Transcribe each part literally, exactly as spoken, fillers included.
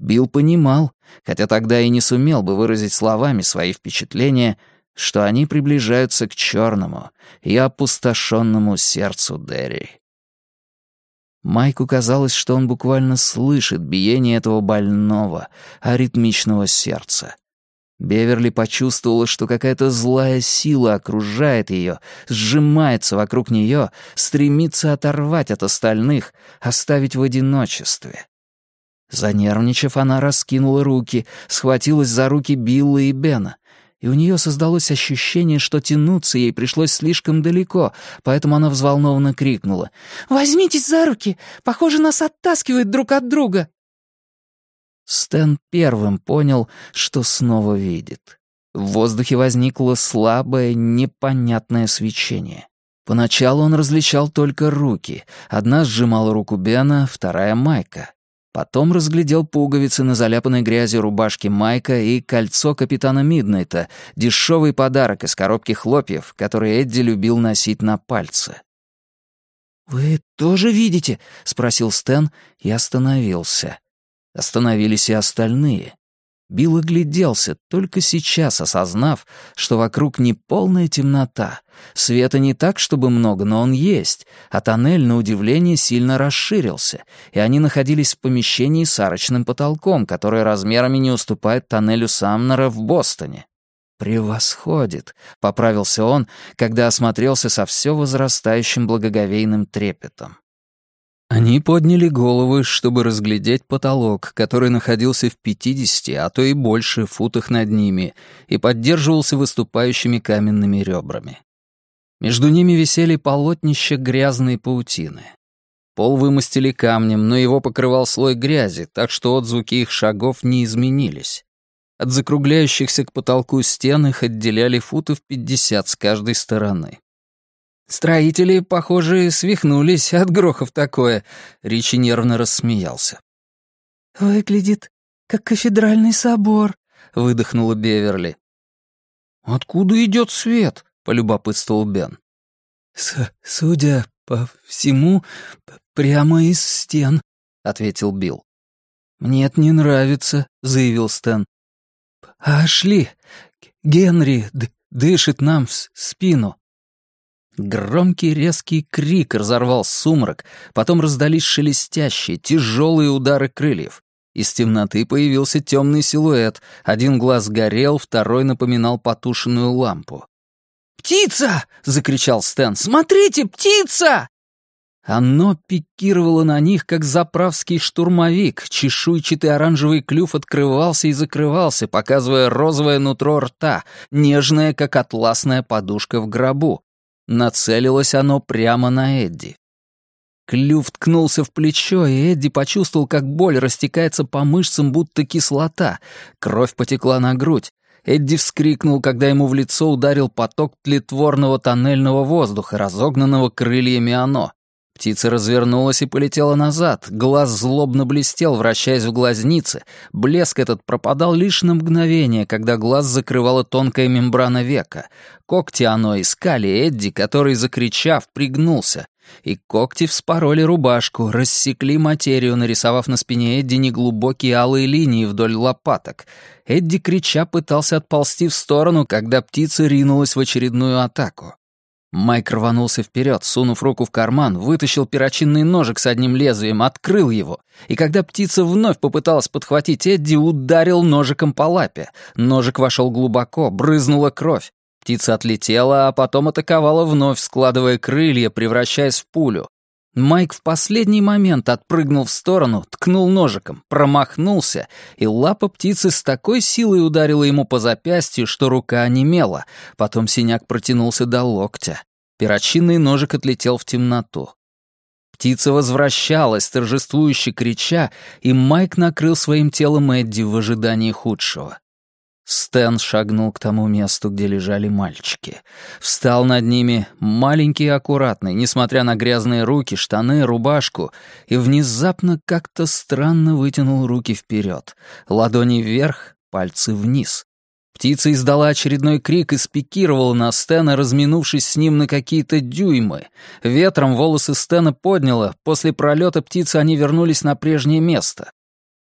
Билл понимал, хотя тогда и не сумел бы выразить словами свои впечатления, что они приближаются к черному и опустошенному сердцу Дерри. Майку казалось, что он буквально слышит биение этого больного, аритмичного сердца. Беверли почувствовала, что какая-то злая сила окружает ее, сжимается вокруг нее, стремится оторвать от остальных, оставить в одиночестве. Занервничав, она раскинула руки, схватилась за руки Билла и Бена, и у нее создалось ощущение, что тянуться ей пришлось слишком далеко, поэтому она взволнованно крикнула: «Возьмитесь за руки! Похоже, нас оттаскивает друг от друга!» Стэн первым понял, что снова видит. В воздухе возникло слабое, непонятное свечение. Поначалу он различал только руки. Одна сжимала руку Бена, вторая — Майка. Потом разглядел пуговицы на заляпанной грязью рубашке Майка и кольцо капитана Миднайта, дешевый подарок из коробки хлопьев, который Эдди любил носить на пальце. «Вы тоже видите?» — спросил Стэн и остановился. Остановились и остальные. Билл огляделся, только сейчас осознав, что вокруг не полная темнота. Света не так, чтобы много, но он есть, а тоннель, на удивление, сильно расширился, и они находились в помещении с арочным потолком, который размерами не уступает тоннелю Самнера в Бостоне. «Превосходит», — поправился он, когда осмотрелся со все возрастающим благоговейным трепетом. Они подняли головы, чтобы разглядеть потолок, который находился в пятидесяти, а то и больше, футах над ними, и поддерживался выступающими каменными ребрами. Между ними висели полотнища грязной паутины. Пол вымостили камнем, но его покрывал слой грязи, так что отзвуки их шагов не изменились. От закругляющихся к потолку стен их отделяли футов пятьдесят с каждой стороны. «Строители, похоже, свихнулись от грохов такое», — Ричи нервно рассмеялся. «Выглядит, как кафедральный собор», — выдохнула Беверли. «Откуда идет свет?» — полюбопытствовал Бен. С «Судя по всему, прямо из стен», — ответил Билл. «Мне это не нравится», — заявил Стэн. «Пошли, Генри дышит нам в спину». Громкий резкий крик разорвал сумрак, потом раздались шелестящие, тяжелые удары крыльев. Из темноты появился темный силуэт, один глаз горел, второй напоминал потушенную лампу. «Птица!» — закричал Стэн. «Смотрите, птица!» Оно пикировало на них, как заправский штурмовик. Чешуйчатый оранжевый клюв открывался и закрывался, показывая розовое нутро рта, нежное, как атласная подушка в гробу. Нацелилось оно прямо на Эдди. Клюв ткнулся в плечо, и Эдди почувствовал, как боль растекается по мышцам, будто кислота. Кровь потекла на грудь. Эдди вскрикнул, когда ему в лицо ударил поток тлетворного тоннельного воздуха, разогнанного крыльями оно. Птица развернулась и полетела назад. Глаз злобно блестел, вращаясь в глазнице. Блеск этот пропадал лишь на мгновение, когда глаз закрывала тонкая мембрана века. Когти оно искали Эдди, который, закричав, пригнулся. И когти вспороли рубашку, рассекли материю, нарисовав на спине Эдди неглубокие алые линии вдоль лопаток. Эдди, крича, пытался отползти в сторону, когда птица ринулась в очередную атаку. Майк рванулся вперед, сунув руку в карман, вытащил перочинный ножик с одним лезвием, открыл его, и когда птица вновь попыталась подхватить Эдди, ударил ножиком по лапе. Ножик вошел глубоко, брызнула кровь. Птица отлетела, а потом атаковала вновь, складывая крылья, превращаясь в пулю. Майк в последний момент отпрыгнул в сторону, ткнул ножиком, промахнулся, и лапа птицы с такой силой ударила ему по запястью, что рука онемела. Потом синяк протянулся до локтя. Перочинный ножик отлетел в темноту. Птица возвращалась, торжествующе крича, и Майк накрыл своим телом Эдди в ожидании худшего. Стэн шагнул к тому месту, где лежали мальчики. Встал над ними, маленький и аккуратный, несмотря на грязные руки, штаны, рубашку, и внезапно как-то странно вытянул руки вперед. Ладони вверх, пальцы вниз. Птица издала очередной крик и спикировала на Стэна, разминувшись с ним на какие-то дюймы. Ветром волосы Стэна подняло, после пролета птицы они вернулись на прежнее место.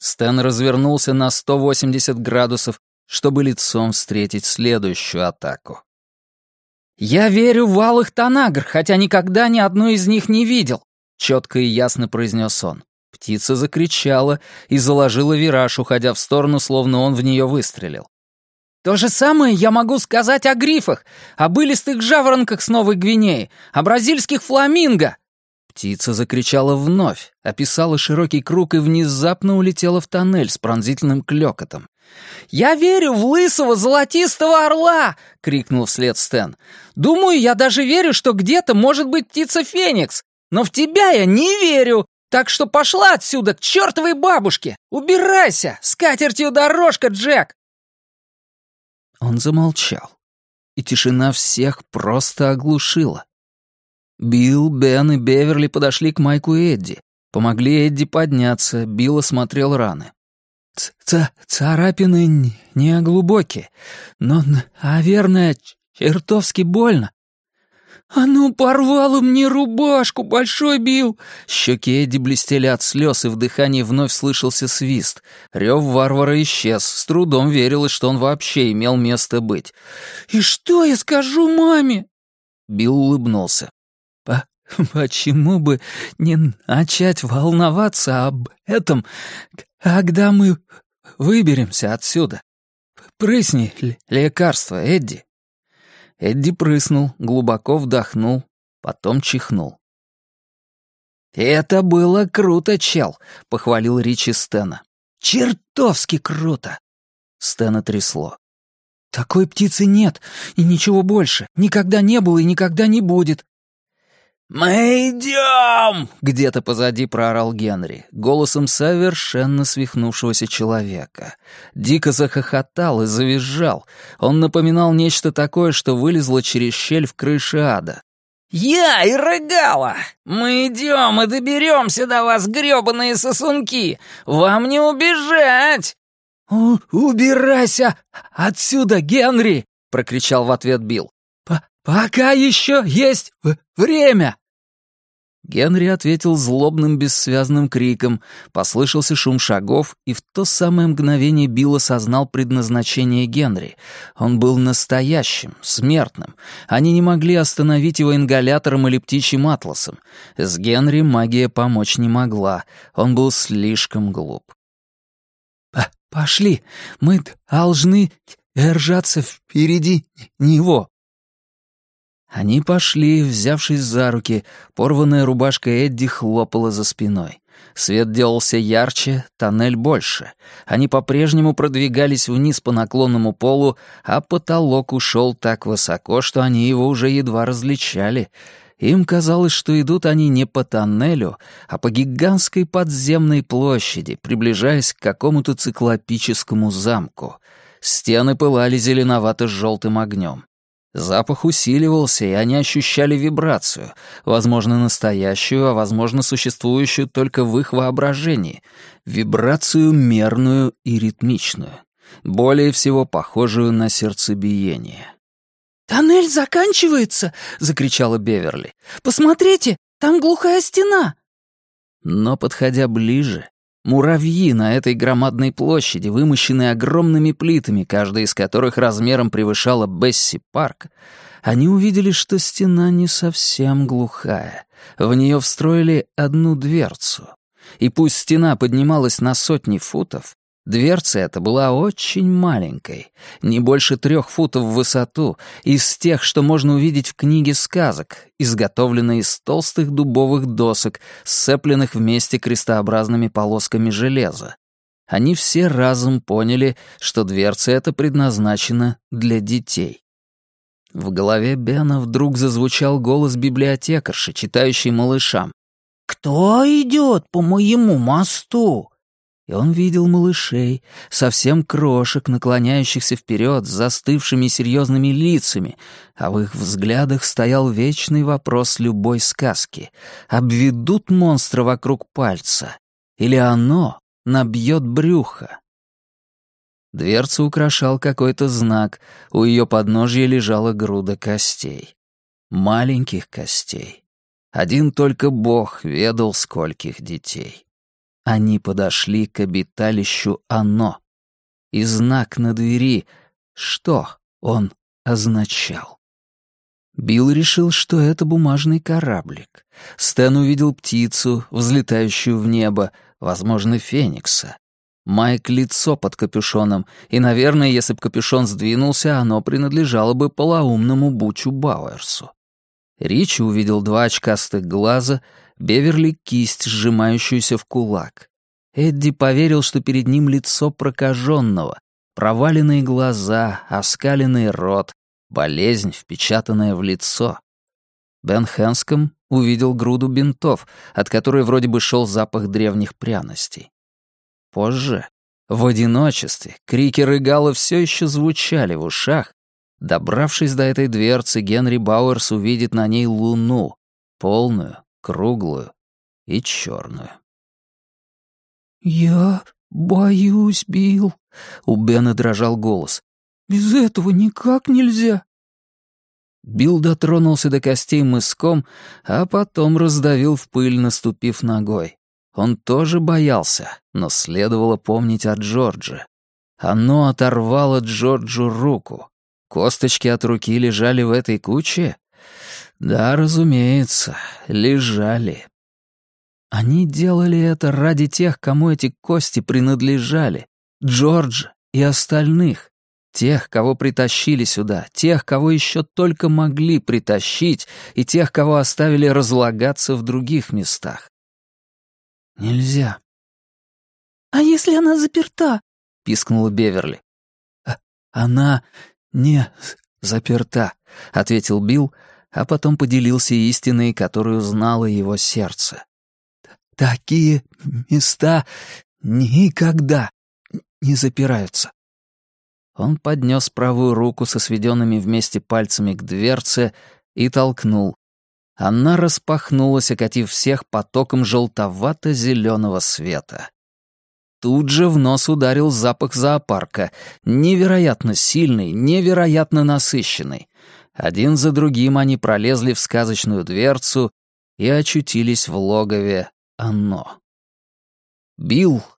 Стэн развернулся на сто восемьдесят градусов, чтобы лицом встретить следующую атаку. «Я верю в алых танагр, хотя никогда ни одной из них не видел», — четко и ясно произнес он. Птица закричала и заложила вираж, уходя в сторону, словно он в нее выстрелил. «То же самое я могу сказать о грифах, о былистых жаворонках с Новой Гвинеи, о бразильских фламинго!» Птица закричала вновь, описала широкий круг и внезапно улетела в тоннель с пронзительным клёкотом. «Я верю в лысого золотистого орла!» — крикнул вслед Стэн. «Думаю, я даже верю, что где-то может быть птица Феникс, но в тебя я не верю, так что пошла отсюда к чертовой бабушке! Убирайся! С катертью дорожка, Джек!» Он замолчал, и тишина всех просто оглушила. Билл, Бен и Беверли подошли к Майку и Эдди, помогли Эдди подняться, Билл осмотрел раны. Ц «Царапины не глубокие, но, наверное, чертовски больно». «Оно порвало мне рубашку, Большой Билл!» Щеки Эдди блестели от слез, и в дыхании вновь слышался свист. Рев варвара исчез, с трудом верилось, что он вообще имел место быть. «И что я скажу маме?» Билл улыбнулся. По «Почему бы не начать волноваться об этом, когда мы выберемся отсюда? Прысни лекарство, Эдди». Эдди прыснул, глубоко вдохнул, потом чихнул. «Это было круто, чел», — похвалил Ричи Стэна. «Чертовски круто!» Стэна трясло. «Такой птицы нет, и ничего больше. Никогда не было и никогда не будет». «Мы идем!» — где-то позади проорал Генри, голосом совершенно свихнувшегося человека. Дико захохотал и завизжал. Он напоминал нечто такое, что вылезло через щель в крыше ада. «Я и рыгала! Мы идем и доберемся до вас, грёбаные сосунки! Вам не убежать!» У «Убирайся отсюда, Генри!» — прокричал в ответ Билл. «Пока еще есть время!» Генри ответил злобным бессвязным криком, послышался шум шагов, и в то самое мгновение Билл осознал предназначение Генри. Он был настоящим, смертным. Они не могли остановить его ингалятором или птичьим атласом. С Генри магия помочь не могла, он был слишком глуп. «Пошли, мы должны держаться впереди него». Они пошли, взявшись за руки, порванная рубашка Эдди хлопала за спиной. Свет делался ярче, тоннель больше. Они по-прежнему продвигались вниз по наклонному полу, а потолок ушел так высоко, что они его уже едва различали. Им казалось, что идут они не по тоннелю, а по гигантской подземной площади, приближаясь к какому-то циклопическому замку. Стены пылали зеленовато-желтым огнем. Запах усиливался, и они ощущали вибрацию, возможно, настоящую, а возможно, существующую только в их воображении, вибрацию мерную и ритмичную, более всего похожую на сердцебиение. «Тоннель заканчивается!» — закричала Беверли. «Посмотрите, там глухая стена!» Но, подходя ближе, муравьи на этой громадной площади, вымощенные огромными плитами, каждая из которых размером превышала Бесси-парк, они увидели, что стена не совсем глухая. В нее встроили одну дверцу. И пусть стена поднималась на сотни футов, дверца эта была очень маленькой, не больше трех футов в высоту, из тех, что можно увидеть в книге сказок, изготовленной из толстых дубовых досок, сцепленных вместе крестообразными полосками железа. Они все разом поняли, что дверца эта предназначена для детей. В голове Бена вдруг зазвучал голос библиотекарши, читающей малышам. «Кто идет по моему мосту?» И он видел малышей, совсем крошек, наклоняющихся вперед с застывшими серьезными лицами, а в их взглядах стоял вечный вопрос любой сказки. Обведут монстра вокруг пальца? Или оно набьет брюхо? Дверцу украшал какой-то знак, у ее подножья лежала груда костей. Маленьких костей. Один только Бог ведал, скольких детей. Они подошли к обиталищу Оно. И знак на двери, что он означал? Билл решил, что это бумажный кораблик. Стэн увидел птицу, взлетающую в небо, возможно, феникса. Майк — лицо под капюшоном, и, наверное, если бы капюшон сдвинулся, оно принадлежало бы полоумному Бутчу Бауэрсу. Ричи увидел два очкастых глаза, Беверли — кисть, сжимающуюся в кулак. Эдди поверил, что перед ним лицо прокаженного, проваленные глаза, оскаленный рот, болезнь, впечатанная в лицо. Бен Хэнском увидел груду бинтов, от которой вроде бы шел запах древних пряностей. Позже, в одиночестве, крики Рыгала все еще звучали в ушах. Добравшись до этой дверцы, Генри Бауэрс увидит на ней луну, полную, круглую и черную. «Я боюсь, Билл», — у Бена дрожал голос. «Без этого никак нельзя». Билл дотронулся до костей мыском, а потом раздавил в пыль, наступив ногой. Он тоже боялся, но следовало помнить о Джордже. Оно оторвало Джорджу руку. Косточки от руки лежали в этой куче? Да, разумеется, лежали. Они делали это ради тех, кому эти кости принадлежали, Джорджа и остальных. Тех, кого притащили сюда, тех, кого еще только могли притащить, и тех, кого оставили разлагаться в других местах. Нельзя. «А если она заперта?» — пискнула Беверли. «А, «Она не заперта», — ответил Билл, а потом поделился истиной, которую знало его сердце. «Такие места никогда не запираются». Он поднес правую руку со сведенными вместе пальцами к дверце и толкнул. Она распахнулась, окатив всех потоком желтовато-зеленого света. Тут же в нос ударил запах зоопарка, невероятно сильный, невероятно насыщенный. Один за другим они пролезли в сказочную дверцу и очутились в логове Оно. Билл